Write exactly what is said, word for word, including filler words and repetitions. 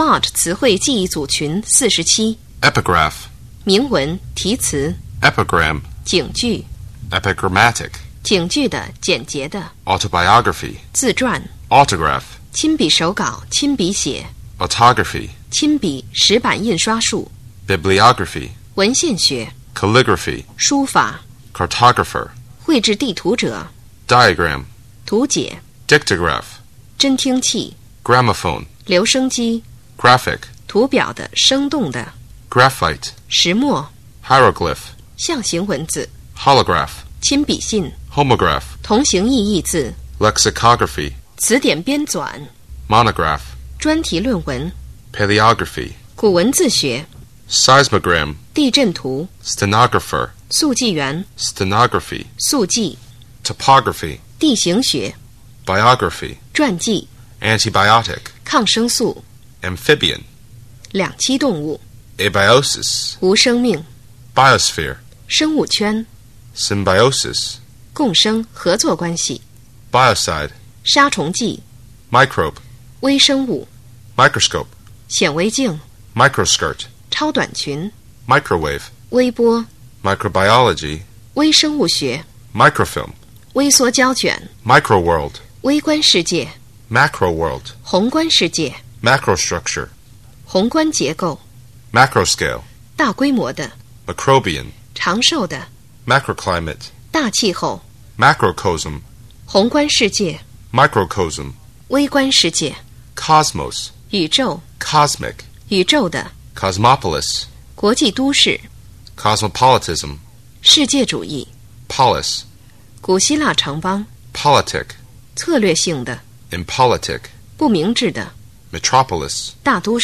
Smart 词汇记忆组群四十七。 Epigraph. 铭文、题词。 Epigram. 警句。 Epigrammatic. 警句的、简洁的。 Autobiography. 自传。 Autograph. 亲笔手稿、亲笔写。 Autography. 亲笔、石版印刷术。 Bibliography. 文献学。 Calligraphy. 书法。 Cartographer. 绘制地图者。 Diagram. 图解。 Dictograph. 侦听器。 Gramophone. 留声机。 Graphic. 图表的、生动的。 Graphite. 石墨。 Hieroglyph. 象形文字。 Holograph. 亲笔信。 Homograph. 同形异义字。 Lexicography. 词典编纂。 Monograph. 专题论文。 Paleography. 古文字学。 Seismogram. 地震图。 Stenographer. 速记员。 Stenography. 速记。 Topography. 地形学。 Biography. 传记。 Antibiotic. 抗生素。 Amphibian. 两栖动物。 Abiosis. 无生命。 Biosphere. 生物圈。 Symbiosis. 共生、合作关系。 Biocide. 杀虫剂。 Microbe. 微生物。 Microscope. 显微镜。 Microskirt. 超短裙。 Microwave. 微波。 Microbiology. 微生物学。 Microfilm. 微缩胶卷。 Microworld. 微观世界。 Macroworld. 宏观世界。 Macrostructure. 宏观结构。 Macroscale. 大规模的。 Macrobian. 长寿的。 Macroclimate. 大气候。 Macrocosm. 宏观世界。 Microcosm. 微观世界。 Cosmos. 宇宙。 Cosmic. 宇宙的。 Cosmopolis. 国际都市。 Cosmopolitanism. 世界主义。 Polis. 古希腊城邦。 Politic. 策略性的。 Impolitic. 不明智的。 Metropolis. 大都市。